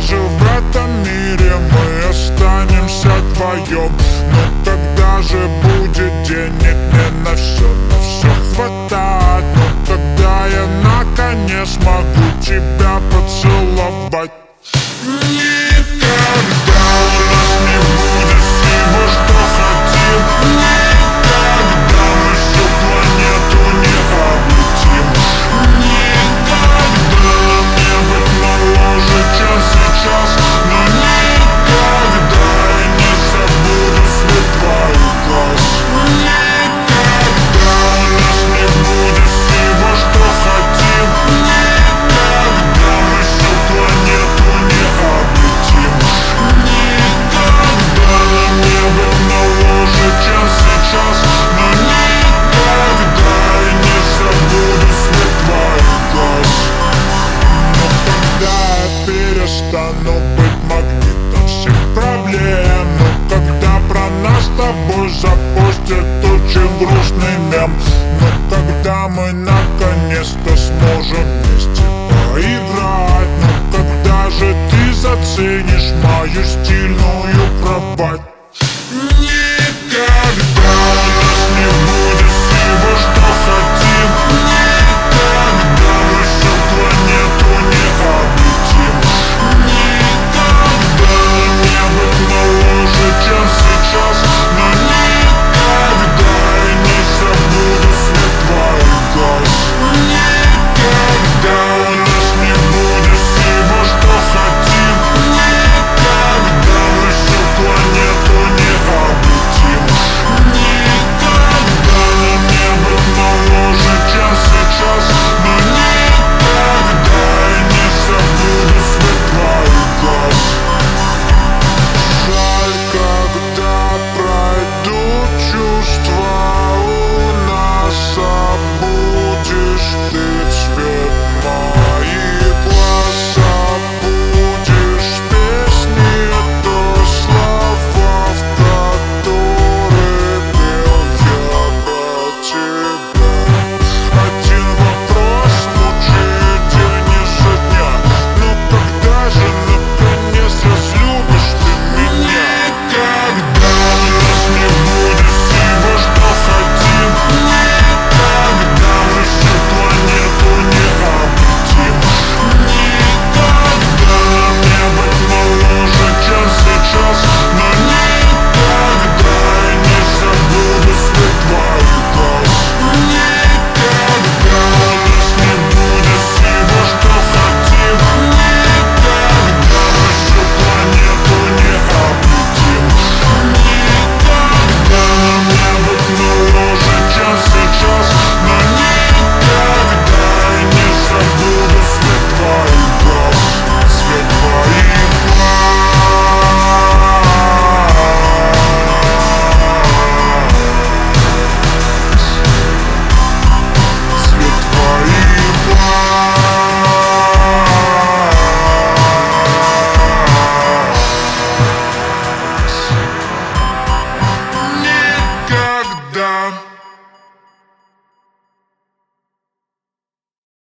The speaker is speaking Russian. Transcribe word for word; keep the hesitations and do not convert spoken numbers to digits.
же в этом мире мы останемся вдвоем? Но когда же будет денег мне на все, на все хватать? Но когда я наконец смогу тебя поцеловать? Никогда у нас не будет всего, что хотим. Никогда мы всю планету не облетим. Никогда нам не быть моложе, чем сейчас. Но никогда я не забуду свет твоих глаз. Никогда у нас не будет всего, что хотим. Никогда мы всю планету не облетим. Никогда нам не быть моложе, чем сейчас. Но никогда я не забуду свет твоих глаз. Но когда я перестану быть магнитом всех проблем, но когда про нас с тобой запустят очень грустный мем, но когда мы наконец-то сможем вместе поиграть, но когда же ты заценишь мою стильную кровать?